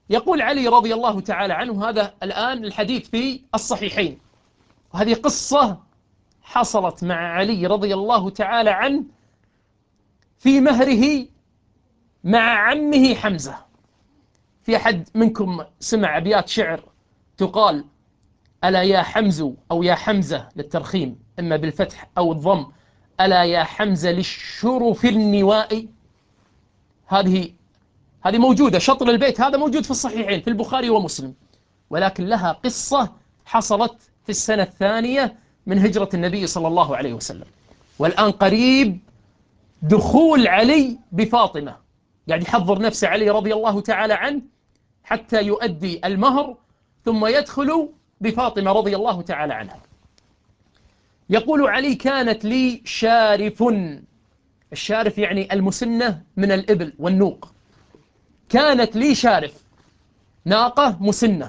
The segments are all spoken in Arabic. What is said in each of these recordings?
يقول علي رضي الله تعالى عنه، هذا الآن الحديث في الصحيحين، وهذه قصة حصلت مع علي رضي الله تعالى عنه في مهره مع عمه حمزة. في أحد منكم سمع أبيات شعر تقال: ألا يا حمز أو يا حمزة للترخيم إما بالفتح أو الضم، ألا يا حمزة للشرف النواء. هذه موجودة، شطر البيت هذا موجود في الصحيحين في البخاري ومسلم، ولكن لها قصة حصلت في السنة الثانية من هجرة النبي صلى الله عليه وسلم. والآن قريب دخول علي بفاطمة، قاعد يحضر نفسه علي رضي الله تعالى عنه حتى يؤدي المهر ثم يدخل بفاطمة رضي الله تعالى عنها. يقول علي: كانت لي شارف. الشارف يعني المسنة من الإبل والنوق. كانت لي شارف، ناقة مسنة،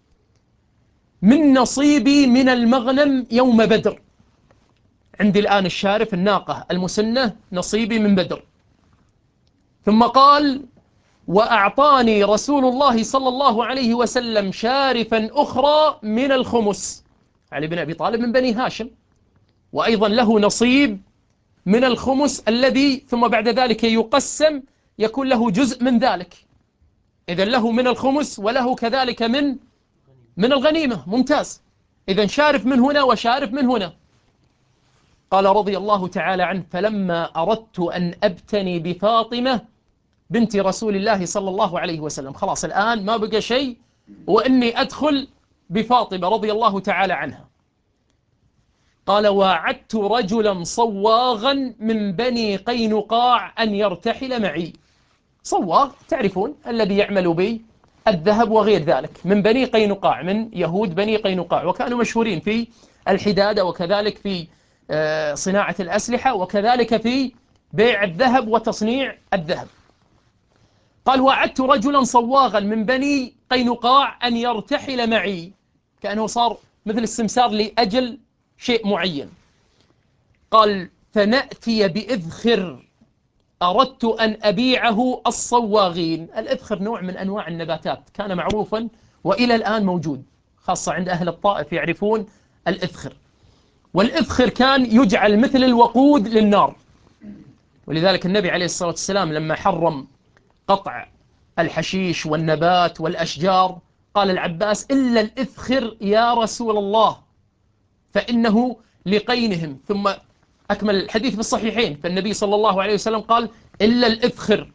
من نصيبي من المغنم يوم بدر. عندي الآن الشارف الناقة المسنة نصيبي من بدر. ثم قال: وأعطاني رسول الله صلى الله عليه وسلم شارفا أخرى من الخمس. علي بن أبي طالب من بني هاشم، وأيضا له نصيب من الخمس الذي ثم بعد ذلك يقسم يكون له جزء من ذلك. إذن له من الخمس وله كذلك من الغنيمة. ممتاز. إذن شارف من هنا وشارف من هنا. قال رضي الله تعالى عنه: فلما أردت أن أبتني بفاطمة بنت رسول الله صلى الله عليه وسلم، خلاص الآن ما بقى شيء وإني أدخل بفاطمة رضي الله تعالى عنها. قال: واعدت رجلا صواغا من بني قينقاع أن يرتحل معي. صواغ تعرفون الذي يعمل بي الذهب وغير ذلك، من بني قينقاع، من يهود بني قينقاع، وكانوا مشهورين في الحدادة وكذلك في صناعة الأسلحة وكذلك في بيع الذهب وتصنيع الذهب. قال: وعدت رجلا صواغا من بني قينقاع أن يرتحل معي، كأنه صار مثل السمسار لأجل شيء معين. قال: فنأتي بإذخر أردت أن أبيعه الصواغين. الإذخر نوع من أنواع النباتات كان معروفا وإلى الآن موجود، خاصة عند أهل الطائف يعرفون الإذخر. والإذخر كان يجعل مثل الوقود للنار، ولذلك النبي عليه الصلاة والسلام لما حرم قطع الحشيش والنبات والأشجار قال العباس: إلا الإذخر يا رسول الله فإنه لقينهم. ثم أكمل الحديث في الصحيحين، فالنبي صلى الله عليه وسلم قال: إلا الإذخر.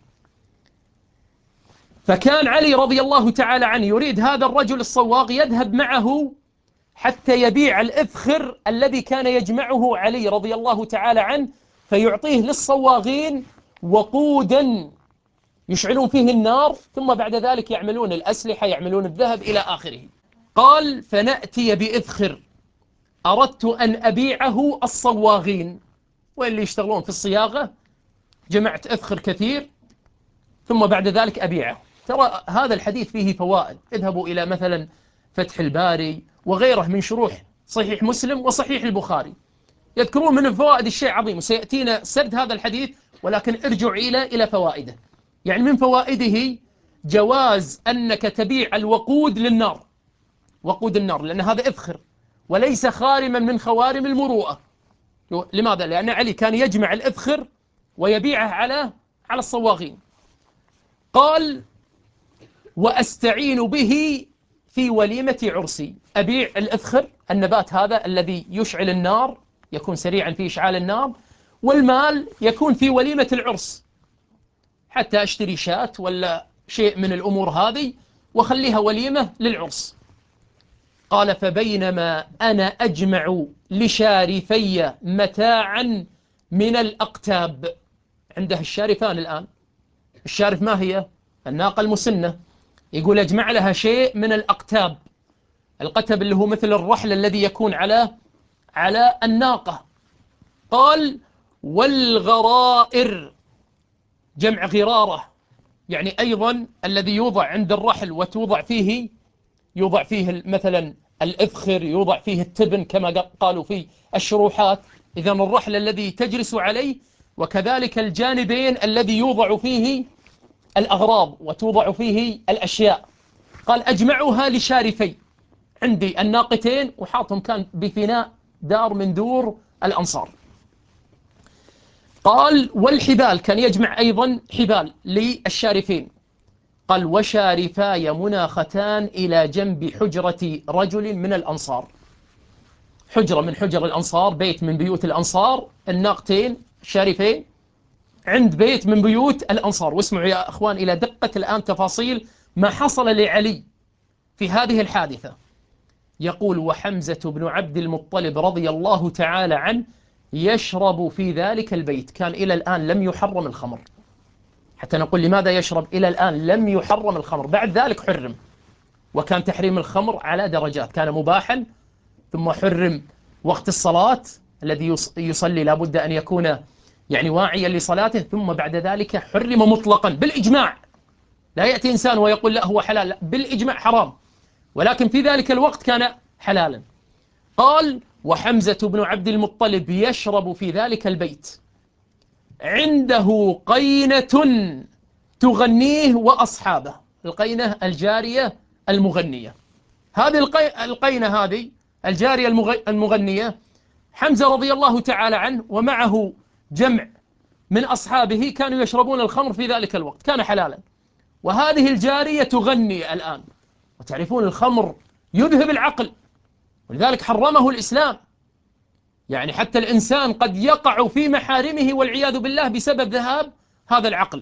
فكان علي رضي الله تعالى عنه يريد هذا الرجل الصواغ يذهب معه حتى يبيع الإذخر الذي كان يجمعه علي رضي الله تعالى عنه، فيعطيه للصواغين وقودا يشعلون فيه النار، ثم بعد ذلك يعملون الأسلحة، يعملون الذهب إلى آخره. قال: فنأتي بإذخر أردت أن أبيعه الصواغين، واللي يشتغلون في الصياغة، جمعت إذخر كثير ثم بعد ذلك أبيعه. ترى هذا الحديث فيه فوائد، اذهبوا إلى مثلا فتح الباري وغيره من شروح صحيح مسلم وصحيح البخاري، يذكرون من الفوائد الشيء عظيم، وسيأتينا سرد هذا الحديث، ولكن ارجع إلى فوائده. يعني من فوائده جواز أنك تبيع الوقود للنار، وقود النار، لأن هذا إذخر وليس خارما من خوارم المروءة. لماذا؟ لأن علي كان يجمع الإذخر ويبيعه على الصواغين. قال: وأستعين به في وليمة عرسي. أبيع الإذخر النبات هذا الذي يشعل النار، يكون سريعا في إشعال النار، والمال يكون في وليمة العرس، حتى أشتري شاة ولا شيء من الأمور هذه وخليها وليمة للعرس. قال: فبينما أنا أجمع لشارفي متاعا من الأقتاب. عنده الشارفان الآن. الشارف ما هي؟ الناقة المسنة. يقول أجمع لها شيء من الأقتاب. القتب اللي هو مثل الرحل الذي يكون على الناقة. قال: والغرائر، جمع غرارة، يعني أيضا الذي يوضع عند الرحل وتوضع فيه، يوضع فيه مثلا الإذخر، يوضع فيه التبن كما قالوا في الشروحات. إذن الرحل الذي تجلس عليه، وكذلك الجانبين الذي يوضع فيه الأغراض وتوضع فيه الأشياء. قال أجمعها لشارفي، عندي الناقتين وحاطهم كان بفناء دار من دور الأنصار. قال والحبال، كان يجمع أيضا حبال للشارفين. قال وشارفاي مناختان إلى جنب حجرة رجل من الأنصار، حجرة من حجر الأنصار، بيت من بيوت الأنصار، الناقتين الشارفين عند بيت من بيوت الأنصار. واسمعوا يا أخوان إلى دقة الآن تفاصيل ما حصل لعلي في هذه الحادثة. يقول وحمزة بن عبد المطلب رضي الله تعالى عنه يشرب في ذلك البيت. كان إلى الآن لم يحرم الخمر، حتى نقول لماذا يشرب إلى الآن لم يحرم الخمر، بعد ذلك حرم. وكان تحريم الخمر على درجات، كان مباحا ثم حرم وقت الصلاة، الذي يصلي لابد أن يكون يعني واعيا لصلاته، ثم بعد ذلك حرم مطلقا بالإجماع. لا يأتي إنسان ويقول لا هو حلال، لا بالإجماع حرام، ولكن في ذلك الوقت كان حلالا. قال وحمزة بن عبد المطلب يشرب في ذلك البيت، عنده قينة تغنيه وأصحابه. القينة الجارية المغنية، هذه القينة هذه الجارية المغنية، حمزة رضي الله تعالى عنه ومعه جمع من أصحابه كانوا يشربون الخمر في ذلك الوقت، كان حلالا. وهذه الجارية تغني الآن، وتعرفون الخمر يذهب العقل، ولذلك حرمه الإسلام. يعني حتى الإنسان قد يقع في محارمه والعياذ بالله بسبب ذهاب هذا العقل.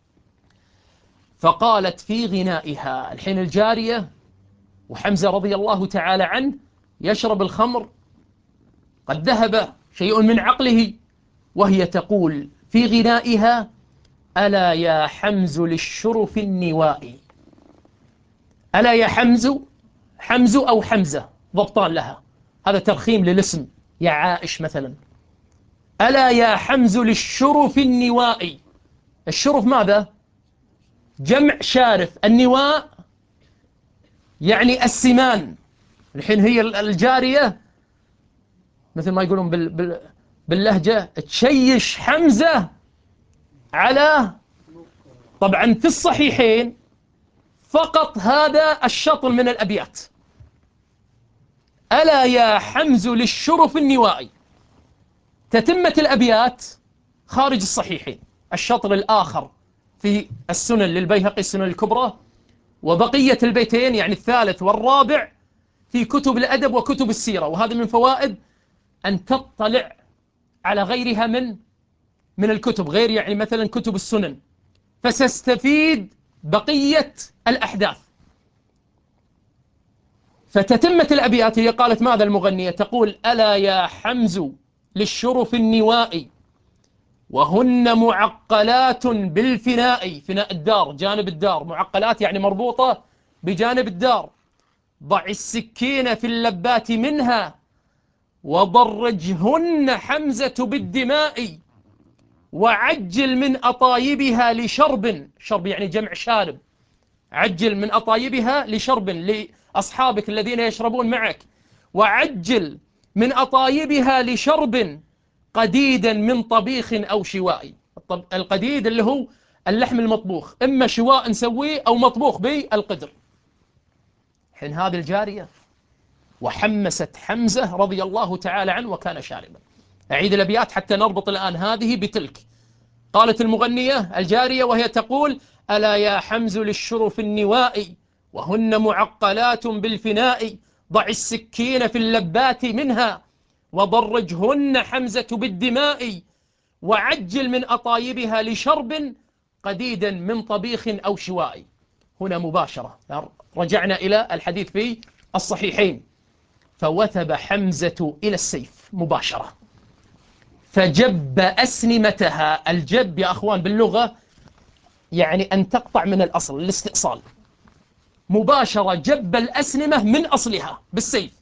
فقالت في غنائها، الحين الجارية وحمزة رضي الله تعالى عنه يشرب الخمر، قد ذهب شيء من عقله، وهي تقول في غنائها ألا يا حمز للشرف النوائي. ألا يا حمز، حمز أو حمزة ضبطان لها، هذا ترخيم للاسم، يا عائش مثلا. ألا يا حمز للشرف النوائي، الشرف ماذا؟ جمع شارف، النواء يعني السمان. الحين هي الجارية مثل ما يقولون باللهجة تشيش حمزة على، طبعا في الصحيحين فقط هذا الشطر من الأبيات، ألا يا حمز للشرف النوائي. تتمة الأبيات خارج الصحيحين، الشطر الآخر في السنن للبيهقي السنن الكبرى، وبقية البيتين يعني الثالث والرابع في كتب الأدب وكتب السيرة. وهذا من فوائد أن تطلع على غيرها من الكتب، غير يعني مثلا كتب السنن، فستستفيد بقية الأحداث. فتتمة الأبيات هي قالت ماذا المغنية؟ تقول ألا يا حمز للشرف النوائي وهن معقلات بالفناء، فناء الدار جانب الدار، معقلات يعني مربوطة بجانب الدار. ضع السكين في اللبات منها وضرجهن حمزة بالدماء وعجل من أطايبها لشرب، شرب يعني جمع شارب، عجل من أطايبها لشرب لأصحابك الذين يشربون معك، وعجل من أطايبها لشرب قديدا من طبيخ أو شواء. القديد اللي هو اللحم المطبوخ، إما شواء نسويه أو مطبوخ بالقدر. حين هذه الجارية وحمست حمزة رضي الله تعالى عنه وكان شاربا. أعيد الأبيات حتى نربط الآن هذه بتلك. قالت المغنية الجارية وهي تقول ألا يا حمز للشرف النوائي وهن معقلات بالفناء ضع السكين في اللبات منها وضرجهن حمزة بالدماء وعجل من أطايبها لشرب قديدا من طبيخ أو شواء. هنا مباشرة رجعنا إلى الحديث في الصحيحين، فوثب حمزة إلى السيف مباشرة فجب أسنمتها. الجب يا أخوان باللغة يعني أن تقطع من الأصل، الاستئصال، مباشرة جب الأسنمة من أصلها بالسيف،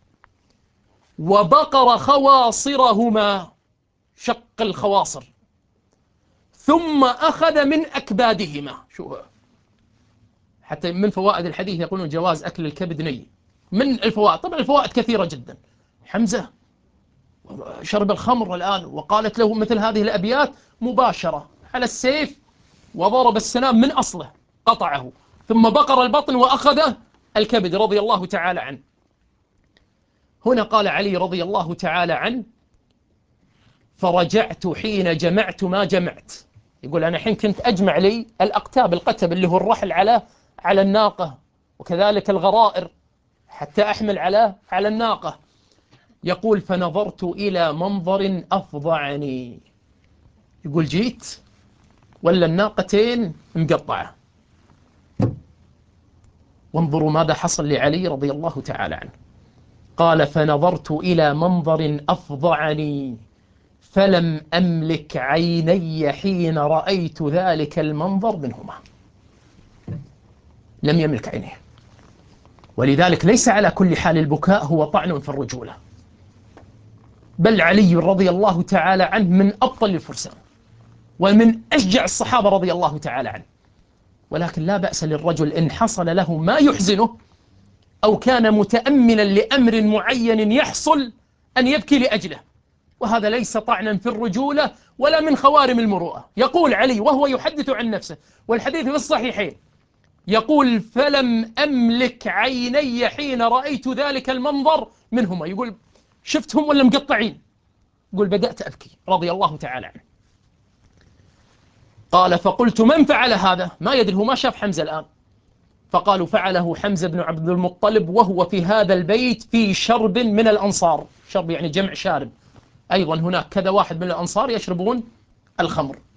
وبقر خواصرهما، شق الخواصر، ثم أخذ من أكبادهما. شو حتى من فوائد الحديث يقولون جواز أكل الكبد ني، من الفوائد. طبعا الفوائد كثيرة جدا. حمزة شرب الخمر الآن وقالت له مثل هذه الأبيات، مباشرة على السيف وضرب السنام من أصله قطعه، ثم بقر البطن وأخذ الكبد رضي الله تعالى عنه. هنا قال علي رضي الله تعالى عنه: فرجعت حين جمعت ما جمعت. يقول أنا حين كنت أجمع لي الأقتاب، القتب اللي هو الرحل على الناقة، وكذلك الغرائر حتى أحمل على الناقة. يقول: فنظرت إلى منظر أفظعني. يقول جيت ولا الناقتين مقطعة. وانظروا ماذا حصل لعلي رضي الله تعالى عنه. قال: فنظرت إلى منظر أفظعني فلم أملك عيني حين رأيت ذلك المنظر منهما. لم يملك عينيه. ولذلك ليس على كل حال البكاء هو طعن في الرجولة، بل علي رضي الله تعالى عنه من أبطل الفرسان ومن أشجع الصحابة رضي الله تعالى عنه. ولكن لا بأس للرجل إن حصل له ما يحزنه أو كان متأملا لأمر معين يحصل أن يبكي لأجله، وهذا ليس طعنا في الرجولة ولا من خوارم المروءة. يقول علي وهو يحدث عن نفسه، والحديث في الصحيحين، يقول: فلم أملك عيني حين رأيت ذلك المنظر منهما. يقول شفتهم ولا مقطعين؟ يقول بدأت أبكي رضي الله تعالى عنه. قال: فقلت: من فعل هذا؟ ما يدري، هو ما شاف حمزة الآن. فقالوا: فعله حمزة بن عبد المطلب وهو في هذا البيت في شرب من الأنصار. شرب يعني جمع شارب. أيضا هناك كذا واحد من الأنصار يشربون الخمر.